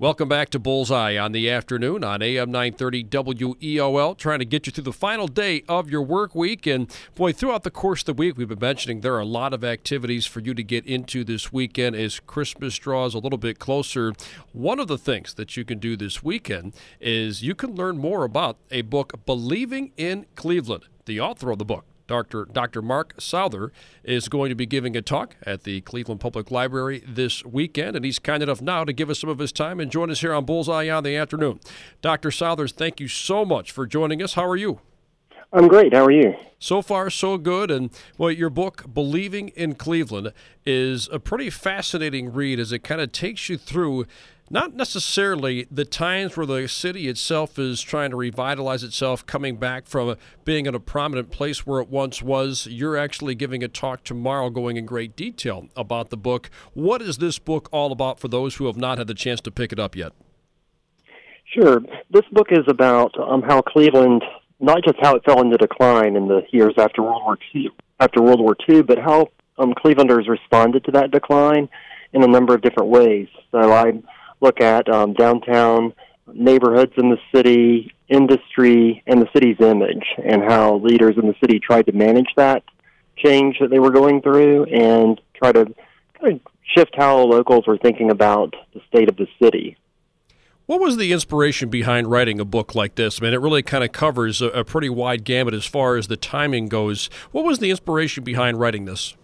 Welcome back to Bullseye on the afternoon on AM 930 WEOL, trying to get you through the final day of your work week. And boy, throughout the course of the week, we've been mentioning there are a lot of activities for you to get into this weekend as Christmas draws a little bit closer. One of the things that you can do this weekend is you can learn more about a book, Believing in Cleveland. The author of the book, Dr. Mark Souther, is going to be giving a talk at the Cleveland Public Library this weekend, and he's kind enough now to give us some of his time and join us here on Bullseye on the afternoon. Dr. Southers, thank you so much for joining us. How are you? I'm great. How are you? So far, so good. And well, your book, Believing in Cleveland, is a pretty fascinating read as it kind of takes you through not necessarily the times where the city itself is trying to revitalize itself, coming back from being in a prominent place where it once was. You're actually giving a talk tomorrow going in great detail about the book. What is this book all about for those who have not had the chance to pick it up yet? Sure. This book is about how Cleveland, not just how it fell into decline in the years after World War II, but how Clevelanders responded to that decline in a number of different ways. So I look at downtown neighborhoods in the city, industry, and the city's image, and how leaders in the city tried to manage that change that they were going through and try to kind of shift how locals were thinking about the state of the city. What was the inspiration behind writing a book like this? I mean, it really kind of covers a pretty wide gamut as far as the timing goes. What was the inspiration behind writing this?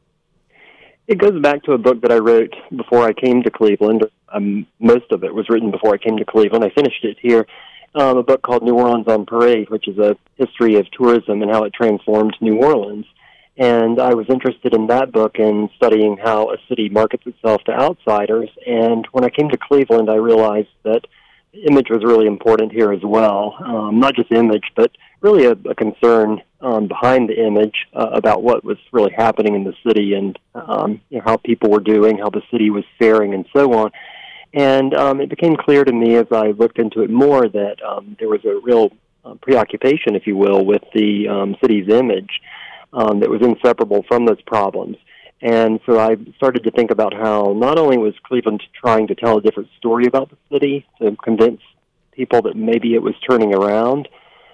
It goes back to a book that I wrote before I came to Cleveland. Most of it was written before I came to Cleveland. I finished it here. A book called New Orleans on Parade, which is a history of tourism and how it transformed New Orleans. And I was interested in that book and studying how a city markets itself to outsiders. And when I came to Cleveland, I realized that image was really important here as well. Not just image, but really a concern behind the image about what was really happening in the city and how people were doing, how the city was faring, and so on. And it became clear to me as I looked into it more that there was a real preoccupation, if you will, with the city's image that was inseparable from those problems. And so I started to think about how not only was Cleveland trying to tell a different story about the city to convince people that maybe it was turning around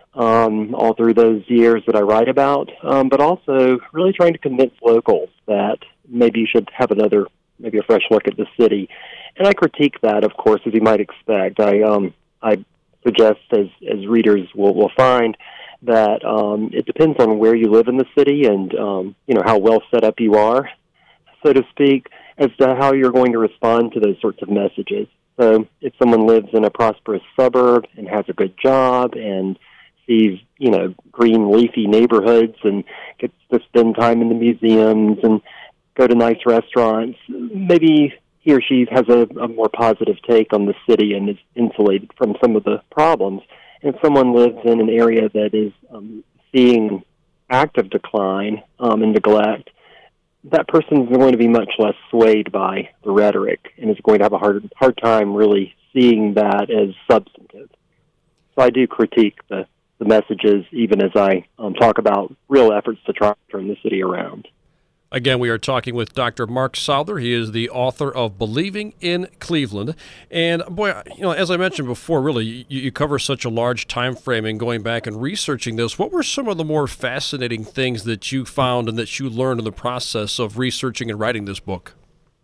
all through those years that I write about, but also really trying to convince locals that maybe you should have maybe a fresh look at the city. And I critique that, of course, as you might expect. I suggest, as readers will find, that it depends on where you live in the city and how well set up you are, so to speak, as to how you're going to respond to those sorts of messages. So if someone lives in a prosperous suburb and has a good job and sees, green, leafy neighborhoods and gets to spend time in the museums and go to nice restaurants, maybe he or she has a more positive take on the city and is insulated from some of the problems. And if someone lives in an area that is seeing active decline and neglect, that person is going to be much less swayed by the rhetoric and is going to have a hard time really seeing that as substantive. So I do critique the messages, even as I talk about real efforts to try to turn the city around. Again, we are talking with Dr. Mark Souther. He is the author of Believing in Cleveland. And boy, as I mentioned before, really, you cover such a large time frame in going back and researching this. What were some of the more fascinating things that you found and that you learned in the process of researching and writing this book?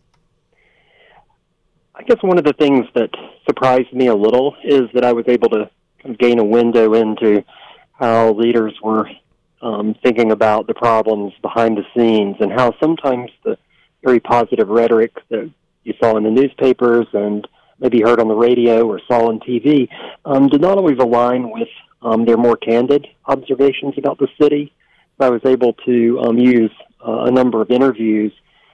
I guess one of the things that surprised me a little is that I was able to kind of gain a window into how leaders were thinking about the problems behind the scenes and how sometimes the very positive rhetoric that you saw in the newspapers and maybe heard on the radio or saw on TV did not always align with their more candid observations about the city. So I was able to use a number of interviews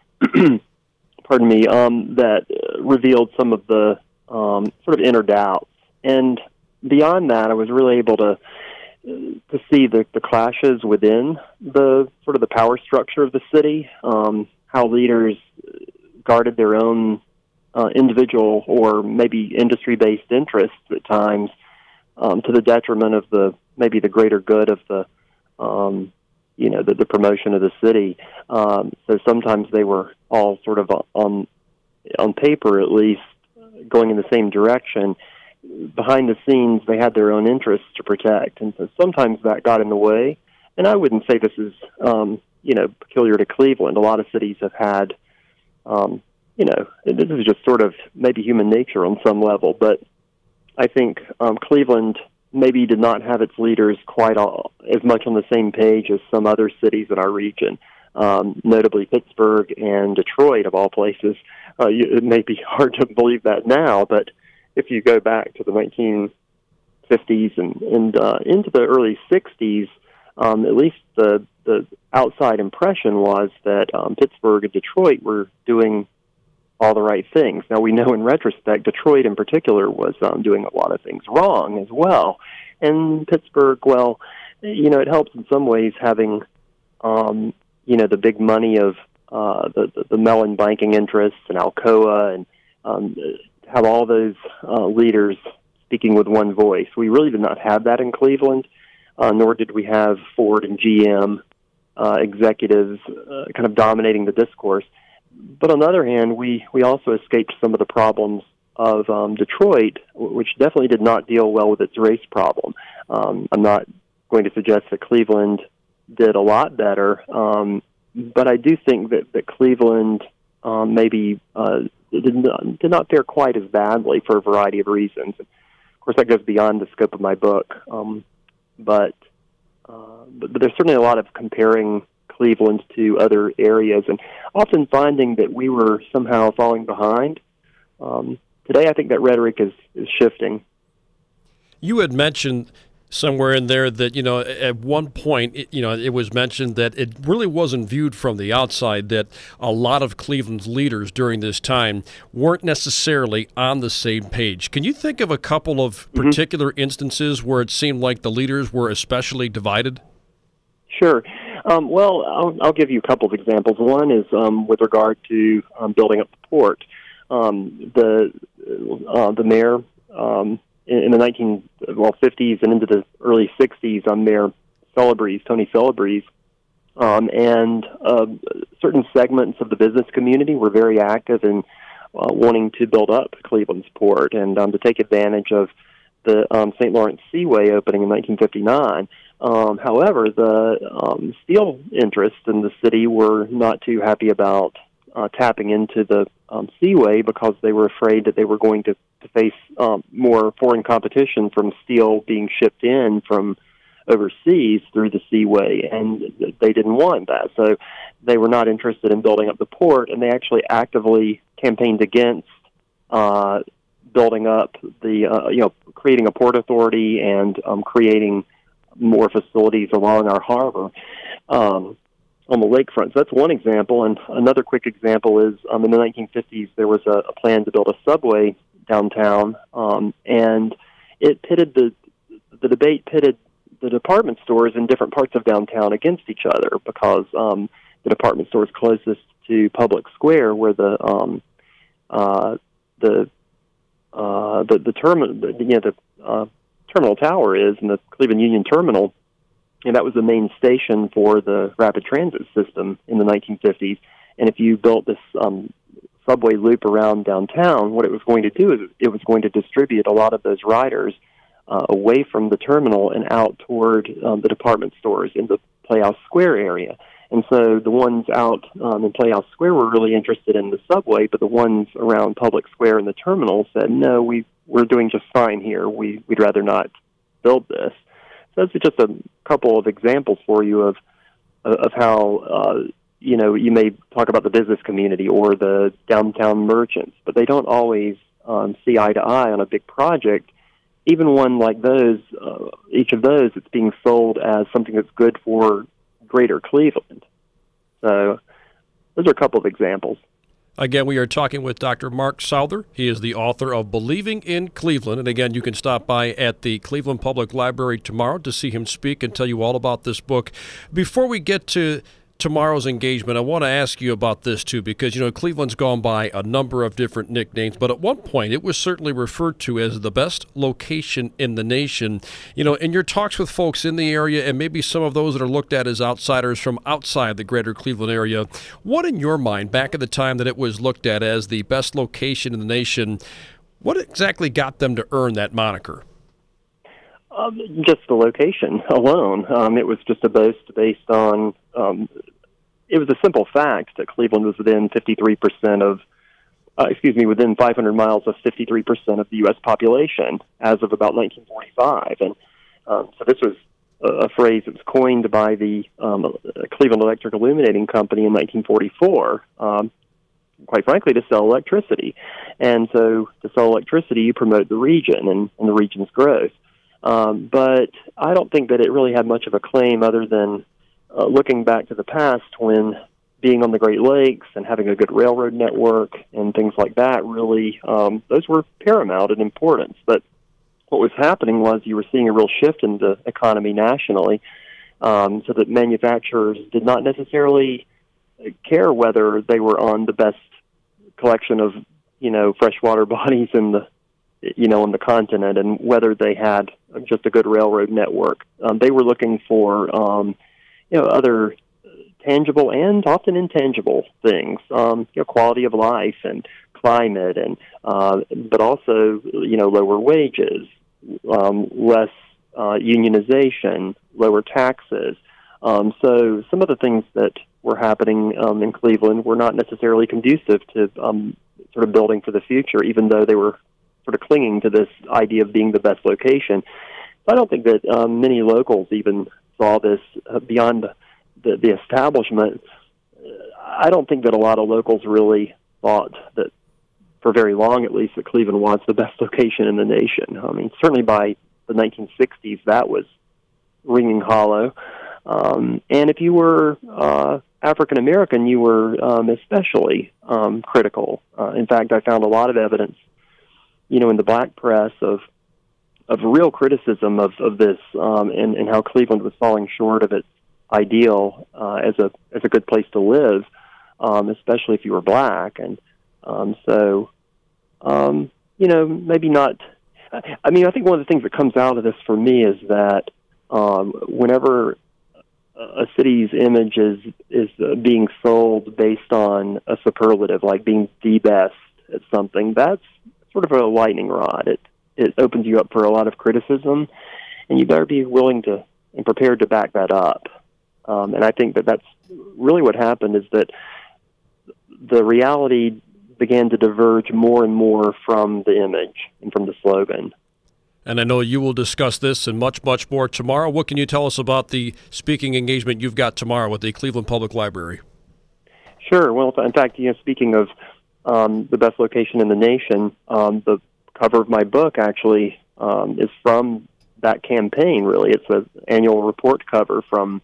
that revealed some of the sort of inner doubts. And beyond that, I was really able to see the clashes within the sort of the power structure of the city, how leaders guarded their own individual or maybe industry-based interests at times to the detriment of the greater good of the promotion of the city. So sometimes they were all sort of on paper at least going in the same direction, behind the scenes they had their own interests to protect, and so sometimes that got in the way. And I wouldn't say this is peculiar to Cleveland. A lot of cities have had this is just sort of maybe human nature on some level, but I think Cleveland maybe did not have its leaders quite as much on the same page as some other cities in our region, notably Pittsburgh and Detroit, of all places. It may be hard to believe that now, but if you go back to the 1950s and into the early 60s, at least the outside impression was that Pittsburgh and Detroit were doing all the right things. Now, we know in retrospect, Detroit in particular was doing a lot of things wrong as well. And Pittsburgh, well, it helps in some ways having, the big money of the Mellon banking interests and Alcoa, and have all those leaders speaking with one voice. We really did not have that in Cleveland, nor did we have Ford and GM executives kind of dominating the discourse. But on the other hand, we also escaped some of the problems of Detroit, which definitely did not deal well with its race problem. I'm not going to suggest that Cleveland did a lot better, but I do think that Cleveland maybe did not fare quite as badly for a variety of reasons. Of course, that goes beyond the scope of my book, but there's certainly a lot of comparing Cleveland to other areas, and often finding that we were somehow falling behind. Today, I think that rhetoric is shifting. You had mentioned somewhere in there that, at one point, it was mentioned that it really wasn't viewed from the outside that a lot of Cleveland's leaders during this time weren't necessarily on the same page. Can you think of a couple of particular instances where it seemed like the leaders were especially divided? Sure. Well, I'll give you a couple of examples. One is with regard to building up the port. The mayor in the 50s and into the early 60s, Mayor Tony Celebrezze, and certain segments of the business community were very active in wanting to build up Cleveland's port and to take advantage of the St. Lawrence Seaway opening in 1959. However, the steel interests in the city were not too happy about tapping into the Seaway because they were afraid that they were going to face more foreign competition from steel being shipped in from overseas through the Seaway, and they didn't want that. So they were not interested in building up the port, and they actually actively campaigned against building up the, creating a port authority and creating more facilities along our harbor on the lakefront. So that's one example. And another quick example is in the 1950s, there was a plan to build a subway downtown, and it pitted the debate pitted the department stores in different parts of downtown against each other because the department stores closest to Public Square, where the terminal tower is, and the Cleveland Union Terminal, and that was the main station for the rapid transit system in the 1950s. And if you built this subway loop around downtown, what it was going to do is it was going to distribute a lot of those riders away from the terminal and out toward the department stores in the Playhouse Square area. And so the ones out in Playhouse Square were really interested in the subway, but the ones around Public Square and the terminal said, no, we're doing just fine here. We'd rather not build this. So that's just a couple of examples for you of how, you may talk about the business community or the downtown merchants, but they don't always see eye to eye on a big project. Even one like those, each of those, it's being sold as something that's good for greater Cleveland. So those are a couple of examples. Again, we are talking with Dr. Mark Souther. He is the author of Believing in Cleveland. And again, you can stop by at the Cleveland Public Library tomorrow to see him speak and tell you all about this book. Before we get to tomorrow's engagement, I want to ask you about this too, because, Cleveland's gone by a number of different nicknames, but at one point it was certainly referred to as the best location in the nation. In your talks with folks in the area, and maybe some of those that are looked at as outsiders from outside the greater Cleveland area, what in your mind, back at the time that it was looked at as the best location in the nation, What exactly got them to earn that moniker? Just the location alone. It was just a boast based on, it was a simple fact that Cleveland was within 53% of, within 500 miles of 53% of the U.S. population as of about 1945. And so this was a phrase that was coined by the Cleveland Electric Illuminating Company in 1944, quite frankly, to sell electricity. And so to sell electricity, you promote the region and the region's growth. But I don't think that it really had much of a claim other than looking back to the past when being on the Great Lakes and having a good railroad network and things like that really, those were paramount in importance. But what was happening was you were seeing a real shift in the economy nationally, so that manufacturers did not necessarily care whether they were on the best collection of, freshwater bodies in the, on the continent, and whether they had just a good railroad network. They were looking for, other tangible and often intangible things, quality of life and climate, and but also, lower wages, less unionization, lower taxes. So some of the things that were happening in Cleveland were not necessarily conducive to sort of building for the future, even though they were sort of clinging to this idea of being the best location. I don't think that many locals even saw this beyond the establishment. I don't think that a lot of locals really thought that, for very long at least, that Cleveland was the best location in the nation. I mean, certainly by the 1960s, that was ringing hollow. And if you were African American, you were especially critical. In fact, I found a lot of evidence, in the black press of real criticism of this, and how Cleveland was falling short of its ideal as a good place to live, especially if you were black. And maybe not. I mean, I think one of the things that comes out of this for me is that whenever a city's image is being sold based on a superlative, like being the best at something, that's sort of a lightning rod. It opens you up for a lot of criticism, and you better be willing to and prepared to back that up. And I think that that's really what happened, is that the reality began to diverge more and more from the image and from the slogan. And I know you will discuss this and much, much more tomorrow. What can you tell us about the speaking engagement you've got tomorrow with the Cleveland Public Library? Sure. Well, in fact, speaking of the best location in the nation, the cover of my book actually is from that campaign, really. It's an annual report cover from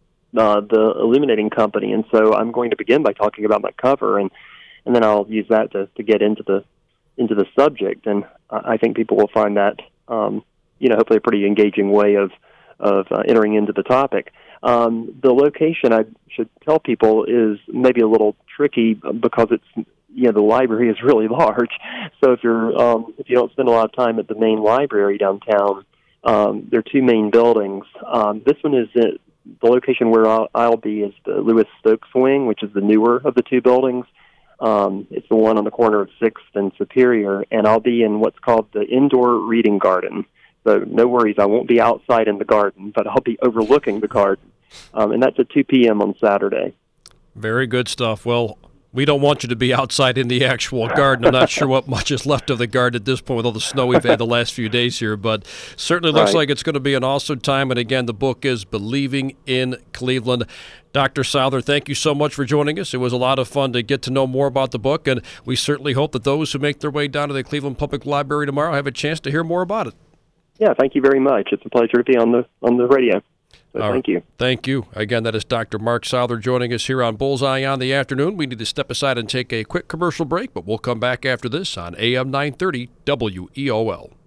the Illuminating Company. And so I'm going to begin by talking about my cover, and then I'll use that to get into the subject. And I think people will find that hopefully a pretty engaging way of entering into the topic. The location, I should tell people, is maybe a little tricky because it's the library is really large. So if you don't spend a lot of time at the main library downtown, there are two main buildings. This one is the location where I'll be is the Lewis Stokes Wing, which is the newer of the two buildings. It's the one on the corner of 6th and Superior, and I'll be in what's called the Indoor Reading Garden. So no worries, I won't be outside in the garden, but I'll be overlooking the garden. And that's at 2 p.m. on Saturday. Very good stuff. Well, we don't want you to be outside in the actual garden. I'm not sure what much is left of the garden at this point with all the snow we've had the last few days here, but certainly looks like it's going to be an awesome time. And again, the book is Believing in Cleveland. Dr. Souther, thank you so much for joining us. It was a lot of fun to get to know more about the book, and we certainly hope that those who make their way down to the Cleveland Public Library tomorrow have a chance to hear more about it. Yeah, thank you very much. It's a pleasure to be on the radio. So thank you. Thank you. Again, that is Dr. Mark Souther joining us here on Bullseye on the Afternoon. We need to step aside and take a quick commercial break, but we'll come back after this on AM 930 WEOL.